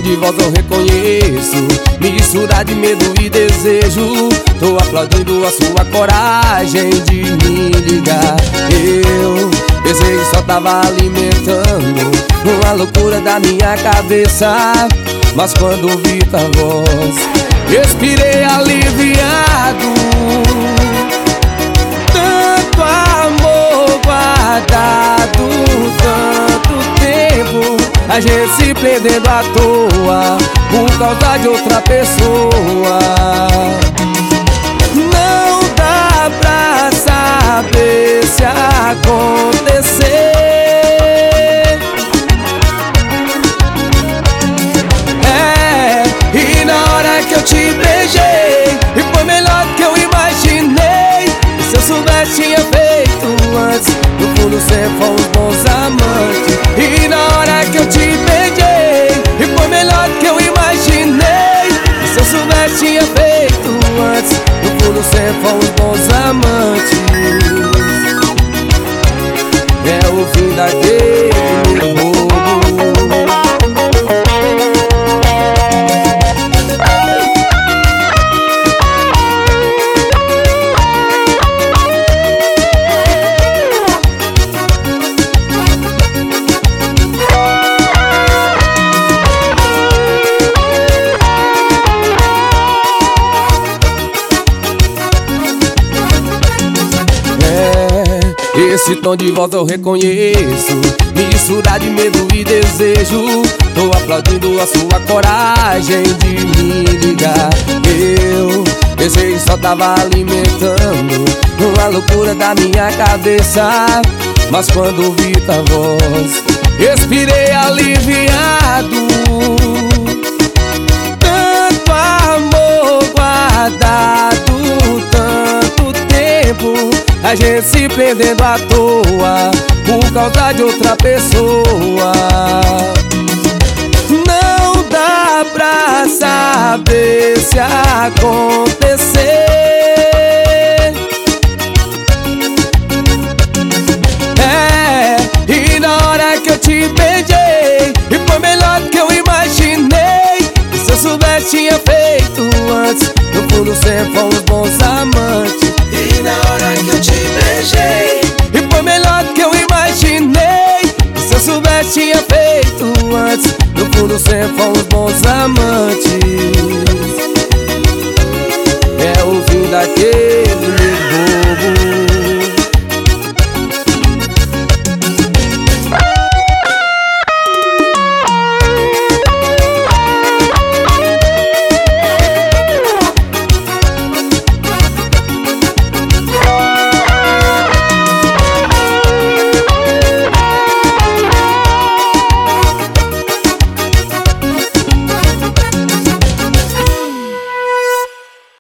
de voz eu reconheço, mistura de medo e desejo. Tô aplaudindo a sua coragem de me ligar. Eu pensei que só tava alimentando uma loucura da minha cabeça, mas quando ouvi tua voz, respirei aliviado. Tanto amor guardado, tanto tempo, a gente se prendendo à toa por causa de outra pessoa. Não dá pra saber se acontecer. E na hora que eu te beijei, e foi melhor do que eu imaginei. E se eu soubesse tinha feito antes, no fundo sempre fomos bons amantes. E na hora que eu te beijei, e foi melhor do que eu imaginei. E se eu soubesse tinha feito antes, no fundo sempre fomos bons amantes. É o fim daquele roubo. Esse tom de voz eu reconheço, mistura de medo e desejo. Tô aplaudindo a sua coragem de me ligar. Eu pensei que só tava alimentando uma loucura da minha cabeça, mas quando ouvi tua voz, respirei aliviado. Tanto amor guardado, tanto tempo, a gente se prendendo à toa por causa de outra pessoa. Não dá pra saber se acontecer. E na hora que eu te beijei, e foi melhor do que eu imaginei. E se eu soubesse tinha feito antes, no fundo sempre fomos bons amantes. E na hora que eu te beijei, e foi melhor do que eu imaginei. E se eu soubesse tinha feito antes, no fundo sempre fomos bons amantes.